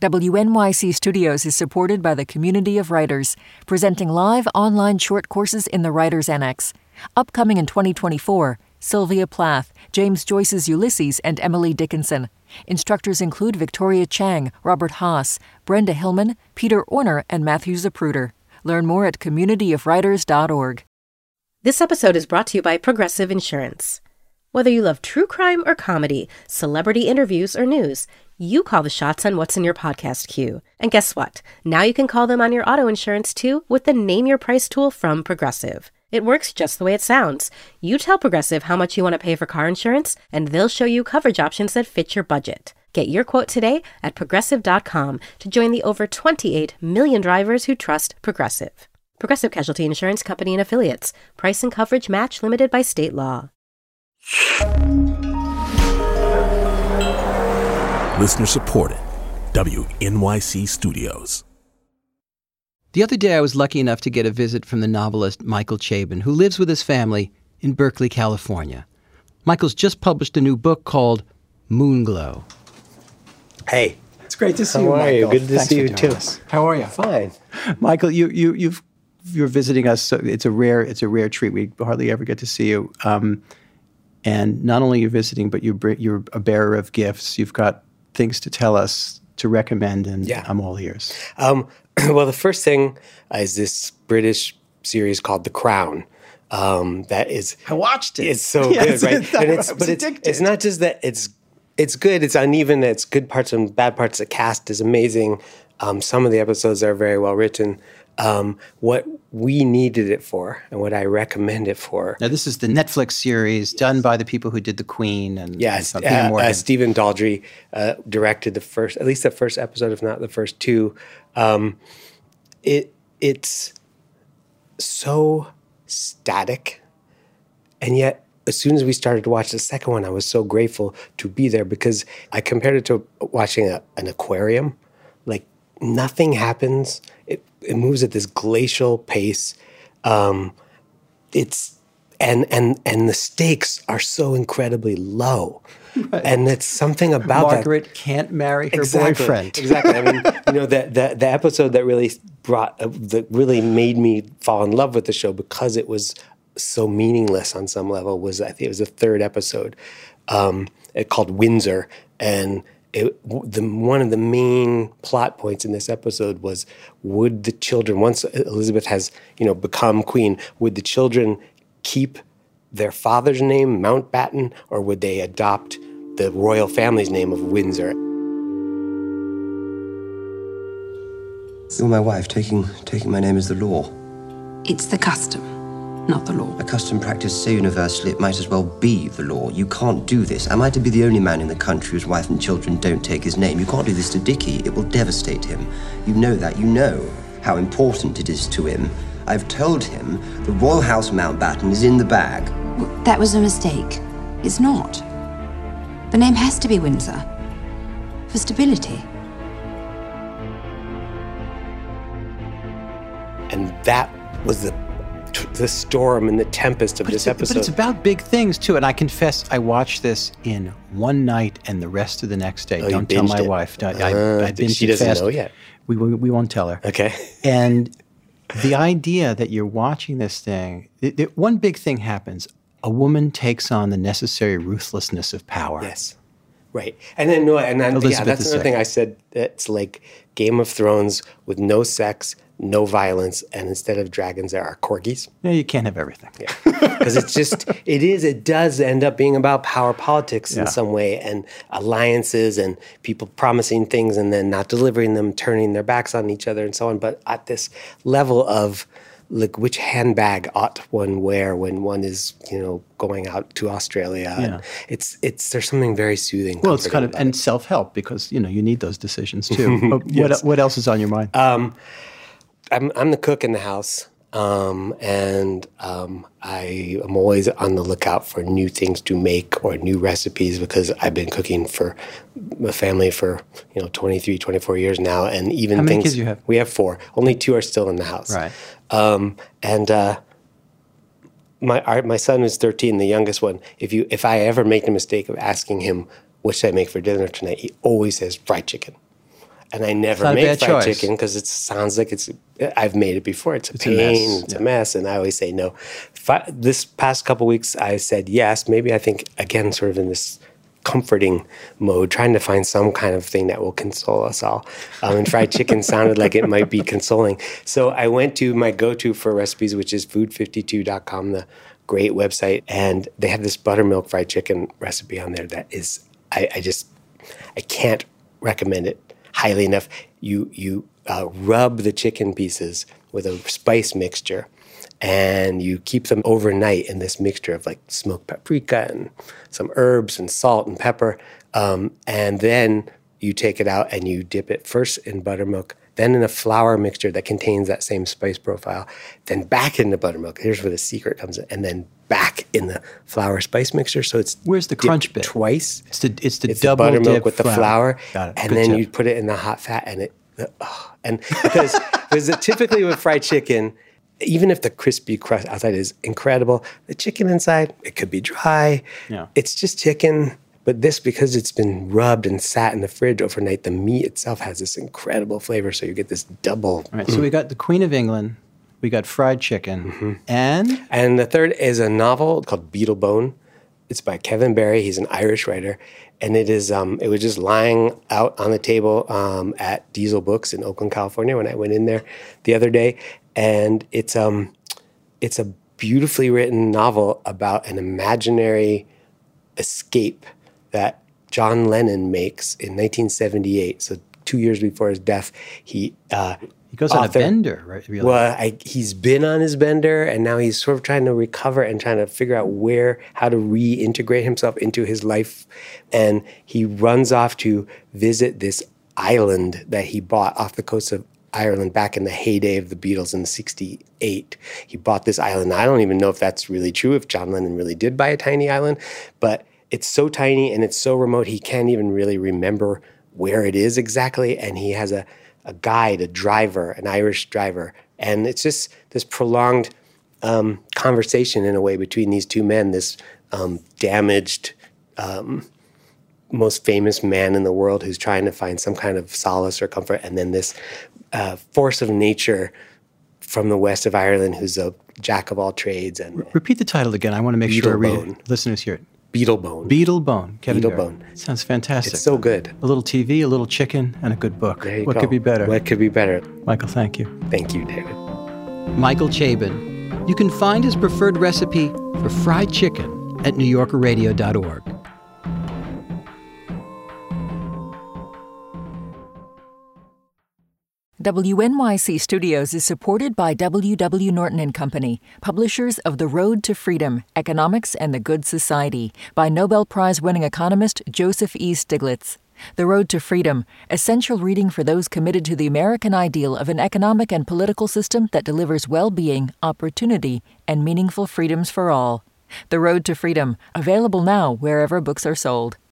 WNYC Studios is supported by the Community of Writers, presenting live online short courses in the Writers Annex. Upcoming in 2024, Sylvia Plath, James Joyce's Ulysses, and Emily Dickinson. Instructors include Victoria Chang, Robert Haas, Brenda Hillman, Peter Orner, and Matthew Zapruder. Learn more at communityofwriters.org. This episode is brought to you by Progressive Insurance. Whether you love true crime or comedy, celebrity interviews or news, you call the shots on what's in your podcast queue. And guess what? Now you can call them on your auto insurance too with the Name Your Price tool from Progressive. It works just the way it sounds. You tell Progressive how much you want to pay for car insurance, and they'll show you coverage options that fit your budget. Get your quote today at Progressive.com to join the over 28 million drivers who trust Progressive. Progressive Casualty Insurance Company and Affiliates. Price and coverage match limited by state law. Listener supported. WNYC Studios. The other day I was lucky enough to get a visit from the novelist Michael Chabon, who lives with his family in Berkeley, California. Michael's just published a new book called Moonglow. Hey. It's great to see you, Michael. Michael. How are you? Good to Thanks see you, too. Us. How are you? Fine. Michael, you're visiting us. So it's a rare treat. We hardly ever get to see you. And not only are you visiting, but you're a bearer of gifts. You've got things to tell us, to recommend, and I'm all ears. Well, the first thing is this British series called The Crown. That is, I watched it. It's so good, right? And it's not just that it's good. It's uneven. It's good parts and bad parts. The cast is amazing. Some of the episodes are very well written. What we needed it for and what I recommend it for. Now, this is the Netflix series done by the people who did The Queen and Peter Morgan. Stephen Daldry directed at least the first episode, if not the first two. It's so static, and yet as soon as we started to watch the second one, I was so grateful to be there because I compared it to watching an aquarium. Like nothing happens. It moves at this glacial pace. It's and the stakes are so incredibly low. Right. And it's something about Margaret can't marry her boyfriend. Exactly. I mean, the episode that really made me fall in love with the show because it was so meaningless on some level was, I think it was the third episode, called Windsor, and one of the main plot points in this episode was, would the children, once Elizabeth has become queen, would the children keep their father's name, Mountbatten, or would they adopt the royal family's name of Windsor? You're my wife. Taking my name is the law. It's the custom, not the law. A custom practiced so universally it might as well be the law. You can't do this. Am I to be the only man in the country whose wife and children don't take his name? You can't do this to Dickie. It will devastate him. You know that. You know how important it is to him. I've told him the Royal House Mountbatten is in the bag. Well, that was a mistake. It's not. The name has to be Windsor. For stability. And that was the storm and the tempest of this episode. But it's about big things, too. And I confess, I watched this in one night and the rest of the next day. Don't tell my wife. I binged she it doesn't fast. know yet. We won't tell her. Okay. And the idea that you're watching this thing, one big thing happens. A woman takes on the necessary ruthlessness of power. Yes. Right. And then, that's another thing I said. It's like Game of Thrones with no sex, no violence, and instead of dragons, there are corgis. Yeah, you can't have everything. Yeah. Because it does end up being about power politics in some way, and alliances and people promising things and then not delivering them, turning their backs on each other and so on. But at this level of, like, which handbag ought one wear when one is, going out to Australia? Yeah. And there's something very soothing. Well, it's kind of, and self-help, because, you need those decisions too. Yes. What else is on your mind? I'm the cook in the house, and I am always on the lookout for new things to make or new recipes because I've been cooking for a family for 23, 24 years now, and even how many things. Kids you have? We have 4. Only 2 are still in the house. Right. My son is 13, the youngest one. If I ever make the mistake of asking him what should I make for dinner tonight, he always says fried chicken. And I never not a make bad fried choice. chicken because it sounds like I've made it before. It's a pain, mess. it's a mess. And I always say no. This past couple weeks, I said yes. Maybe I think, again, sort of in this comforting mode, trying to find some kind of thing that will console us all. And fried chicken sounded like it might be consoling. So I went to my go-to for recipes, which is food52.com, the great website. And they have this buttermilk fried chicken recipe on there that is, I can't recommend it highly enough. You rub the chicken pieces with a spice mixture, and you keep them overnight in this mixture of like smoked paprika and some herbs and salt and pepper. And then you take it out and you dip it first in buttermilk, then in a flour mixture that contains that same spice profile, then back into buttermilk. Here's where the secret comes in. And then back in the flour spice mixture. So it's Where's the crunch bit? Twice. It's the It's double buttermilk dip with the flour. Got it. And Good then tip. you put it in the hot fat and because typically with fried chicken, even if the crispy crust outside is incredible, the chicken inside, it could be dry. Yeah. It's just chicken. But this, because it's been rubbed and sat in the fridge overnight, the meat itself has this incredible flavor. So you get this double. All right, so we got the Queen of England, we got fried chicken, and And the third is a novel called Beetlebone. It's by Kevin Barry. He's an Irish writer. And it was just lying out on the table at Diesel Books in Oakland, California when I went in there the other day. And it's a beautifully written novel about an imaginary escape that John Lennon makes in 1978. So 2 years before his death, he goes on a bender, right? Really? Well, he's been on his bender, and now he's sort of trying to recover and trying to figure out how to reintegrate himself into his life. And he runs off to visit this island that he bought off the coast of Ireland back in the heyday of the Beatles in '68. He bought this island. I don't even know if that's really true, if John Lennon really did buy a tiny island, but it's so tiny and it's so remote, he can't even really remember where it is exactly. And he has a guide, a driver, an Irish driver. And it's just this prolonged conversation in a way between these two men, this damaged, most famous man in the world who's trying to find some kind of solace or comfort, and then this force of nature from the west of Ireland who's a jack of all trades. And Repeat the title again. I want to make sure listeners hear it. Beetlebone. Beetlebone. Kevin Beetlebone. Barry. Sounds fantastic. It's so good. A little TV, a little chicken, and a good book. There you What go. could be better? What could be better? Michael, thank you. Thank you, David. Michael Chabon. You can find his preferred recipe for fried chicken at NewYorkerRadio.org. WNYC Studios is supported by W.W. Norton & Company, publishers of The Road to Freedom, Economics and the Good Society, by Nobel Prize-winning economist Joseph E. Stiglitz. The Road to Freedom, essential reading for those committed to the American ideal of an economic and political system that delivers well-being, opportunity, and meaningful freedoms for all. The Road to Freedom, available now wherever books are sold.